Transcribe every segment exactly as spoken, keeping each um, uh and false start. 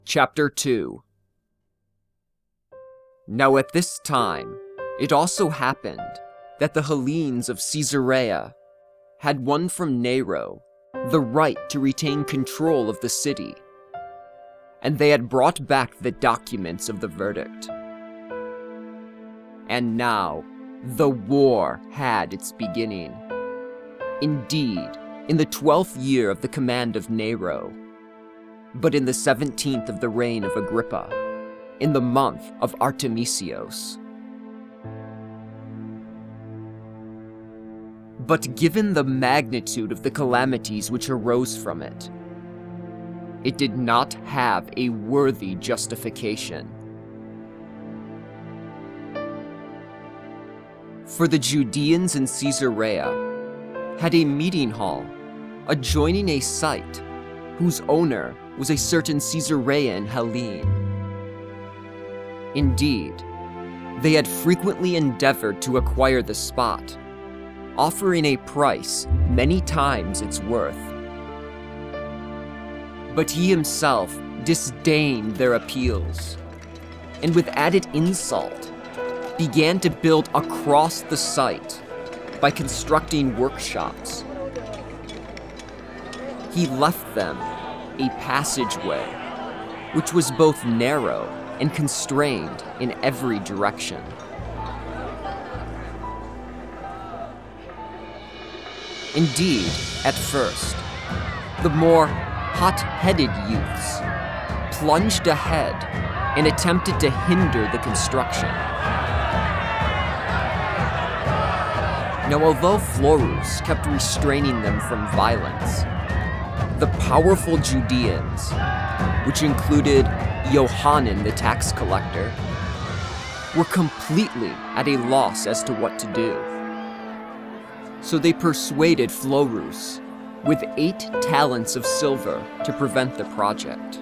Chapter two. Now at this time, it also happened that the Hellenes of Caesarea had won from Nero the right to retain control of the city, and they had brought back the documents of the verdict. And now, the war had its beginning. Indeed, in the twelfth year of the command of Nero, but in the seventeenth of the reign of Agrippa, in the month of Artemisios. But given the magnitude of the calamities which arose from it, it did not have a worthy justification. For the Judeans in Caesarea had a meeting hall adjoining a site whose owner was a certain Caesarean Hellene. Indeed, they had frequently endeavored to acquire the spot, offering a price many times its worth. But he himself disdained their appeals, and with added insult, began to build across the site by constructing workshops. He left them a passageway, which was both narrow and constrained in every direction. Indeed, at first, the more hot-headed youths plunged ahead and attempted to hinder the construction. Now, although Florus kept restraining them from violence, the powerful Judeans, which included Johanan the tax collector, were completely at a loss as to what to do. So they persuaded Florus with eight talents of silver to prevent the project.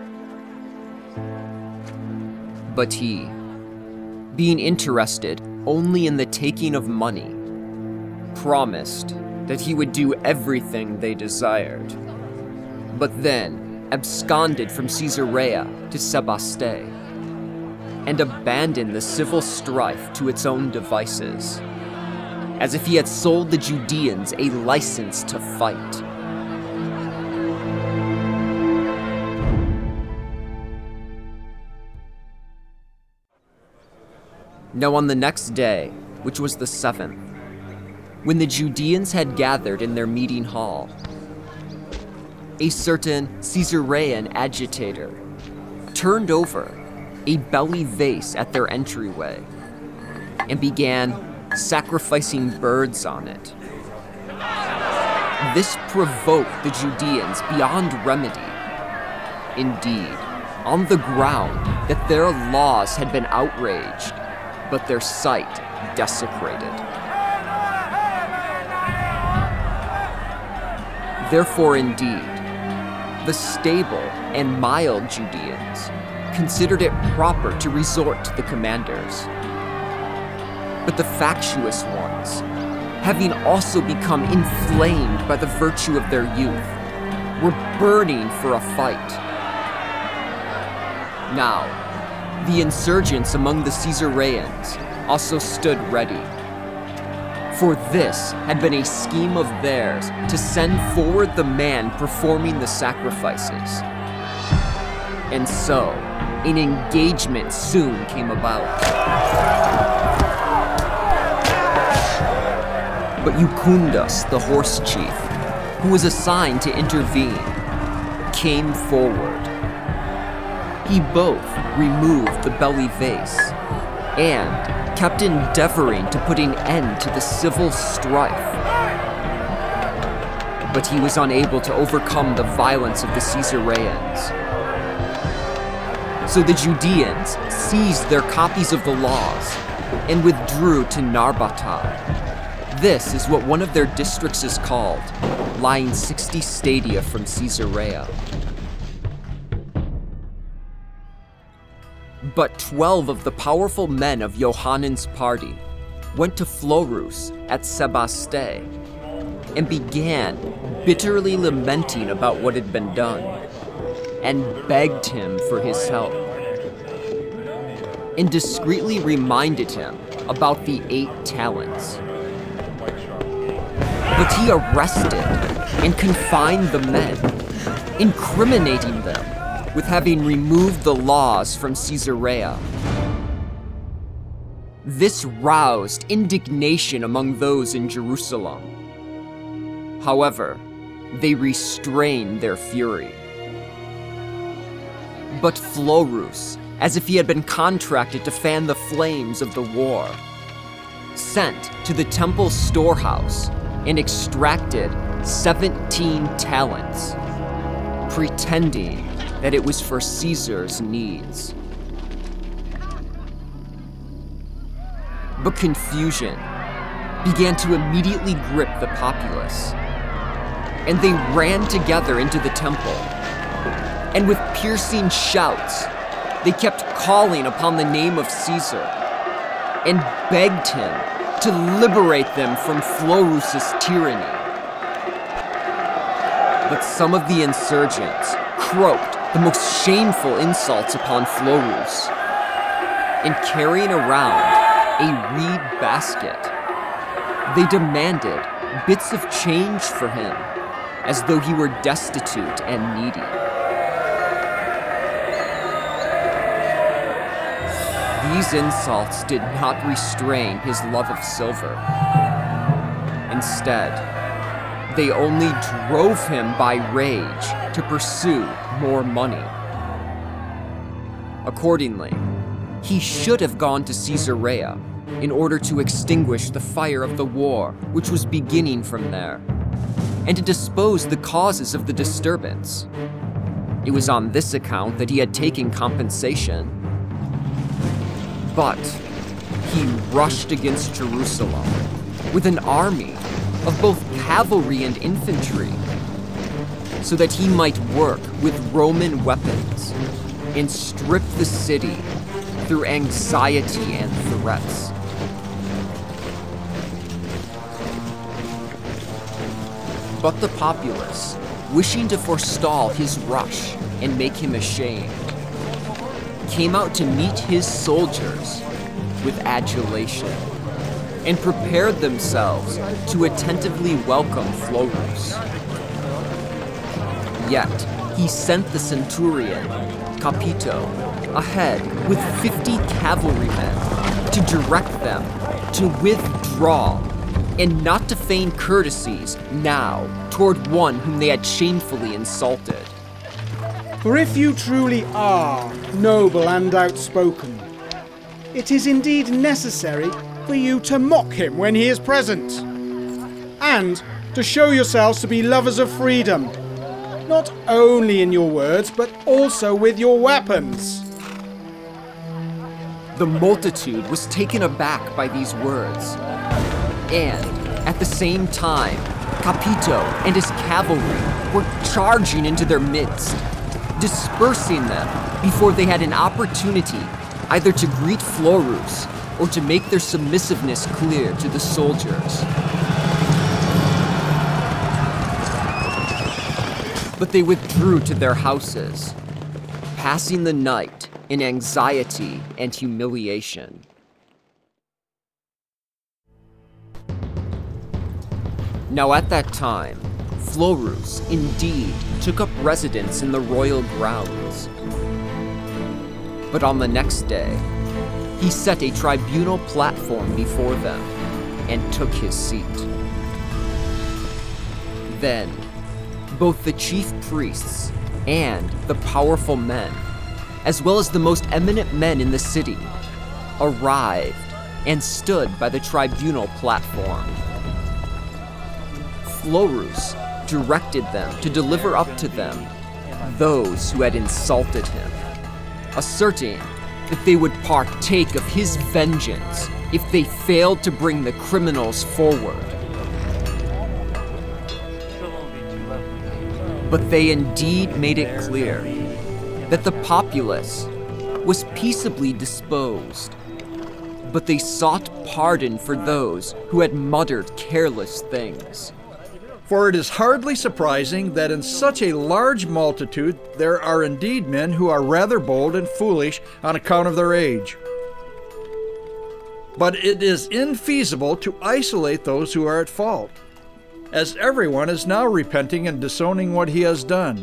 But he, being interested only in the taking of money, promised that he would do everything they desired, but then absconded from Caesarea to Sebaste, and abandoned the civil strife to its own devices, as if he had sold the Judeans a license to fight. Now on the next day, which was the seventh, when the Judeans had gathered in their meeting hall, a certain Caesarean agitator turned over a belly vase at their entryway and began sacrificing birds on it. This provoked the Judeans beyond remedy. Indeed, on the ground that their laws had been outraged, but their site desecrated. Therefore, indeed, the stable and mild Judeans considered it proper to resort to the commanders. But the factious ones, having also become inflamed by the virtue of their youth, were burning for a fight. Now, the insurgents among the Caesareans also stood ready, for this had been a scheme of theirs to send forward the man performing the sacrifices. And so, an engagement soon came about. But Eucundus, the horse chief, who was assigned to intervene, came forward. He both removed the belly vase and kept endeavoring to put an end to the civil strife. But he was unable to overcome the violence of the Caesareans. So the Judeans seized their copies of the laws and withdrew to Narbata. This is what one of their districts is called, lying sixty stadia from Caesarea. But twelve of the powerful men of Johanan's party went to Florus at Sebaste and began bitterly lamenting about what had been done, and begged him for his help, and discreetly reminded him about the eight talents. But he arrested and confined the men, incriminating them with having removed the laws from Caesarea. This roused indignation among those in Jerusalem. However, they restrained their fury. But Florus, as if he had been contracted to fan the flames of the war, sent to the temple storehouse and extracted seventeen talents, pretending that it was for Caesar's needs. But confusion began to immediately grip the populace, and they ran together into the temple, and with piercing shouts, they kept calling upon the name of Caesar, and begged him to liberate them from Florus's tyranny. But some of the insurgents croaked the most shameful insults upon Florus, and carrying around a reed basket, they demanded bits of change for him, as though he were destitute and needy. These insults did not restrain his love of silver. Instead, they only drove him by rage to pursue more money. Accordingly, he should have gone to Caesarea in order to extinguish the fire of the war which was beginning from there, and to dispose the causes of the disturbance. It was on this account that he had taken compensation. But he rushed against Jerusalem with an army of both cavalry and infantry, so that he might work with Roman weapons and strip the city through anxiety and threats. But the populace, wishing to forestall his rush and make him ashamed, came out to meet his soldiers with adulation and prepared themselves to attentively welcome Florus. Yet he sent the centurion, Capito, ahead with fifty cavalrymen to direct them to withdraw and not to feign courtesies now toward one whom they had shamefully insulted. For if you truly are noble and outspoken, it is indeed necessary for you to mock him when he is present, and to show yourselves to be lovers of freedom, not only in your words, but also with your weapons. The multitude was taken aback by these words, and at the same time, Capito and his cavalry were charging into their midst, dispersing them before they had an opportunity either to greet Florus or to make their submissiveness clear to the soldiers. But they withdrew to their houses, passing the night in anxiety and humiliation. Now at that time, Florus indeed took up residence in the royal grounds. But on the next day, he set a tribunal platform before them and took his seat. Then, both the chief priests and the powerful men, as well as the most eminent men in the city, arrived and stood by the tribunal platform. Florus directed them to deliver up to them those who had insulted him, asserting that they would partake of his vengeance if they failed to bring the criminals forward. But they indeed made it clear that the populace was peaceably disposed, but they sought pardon for those who had muttered careless things, For it is hardly surprising that in such a large multitude there are indeed men who are rather bold and foolish on account of their age. But it is infeasible to isolate those who are at fault, as everyone is now repenting and disowning what he has done.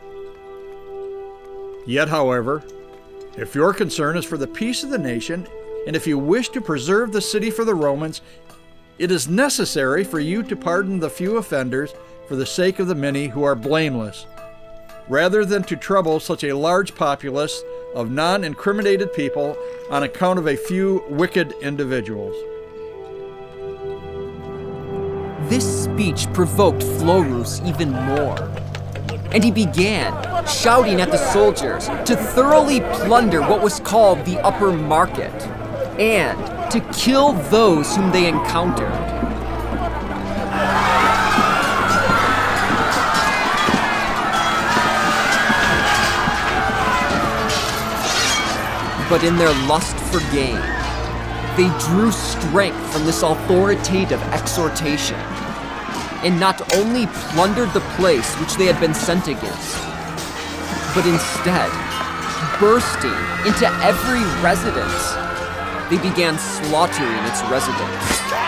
Yet, however, if your concern is for the peace of the nation, and if you wish to preserve the city for the Romans, it is necessary for you to pardon the few offenders for the sake of the many who are blameless, rather than to trouble such a large populace of non-incriminated people on account of a few wicked individuals. This speech provoked Florus even more, and he began shouting at the soldiers to thoroughly plunder what was called the upper market, and to kill those whom they encountered. But in their lust for gain, they drew strength from this authoritative exhortation, and not only plundered the place which they had been sent against, but instead, bursting into every residence, they began slaughtering its residents.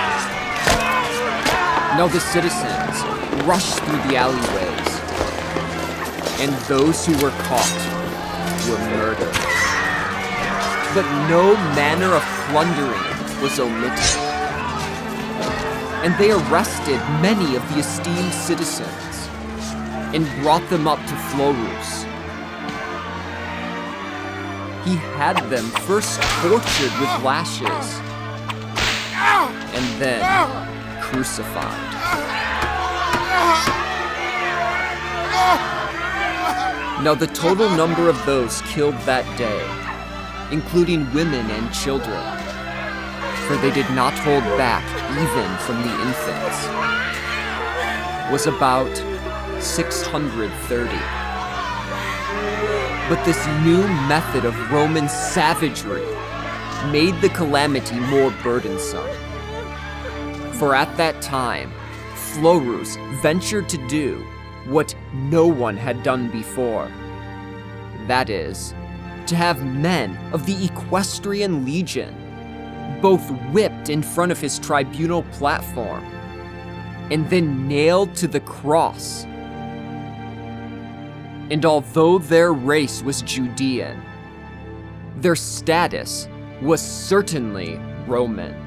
Now the citizens rushed through the alleyways, and those who were caught were murdered. But no manner of plundering was omitted, and they arrested many of the esteemed citizens and brought them up to Florus. He had them first tortured with lashes, and then crucified. Now the total number of those killed that day, including women and children, for they did not hold back even from the infants, was about six hundred thirty. But this new method of Roman savagery made the calamity more burdensome. For at that time, Florus ventured to do what no one had done before. That is, to have men of the Equestrian Legion both whipped in front of his tribunal platform and then nailed to the cross. And although their race was Judean, their status was certainly Roman.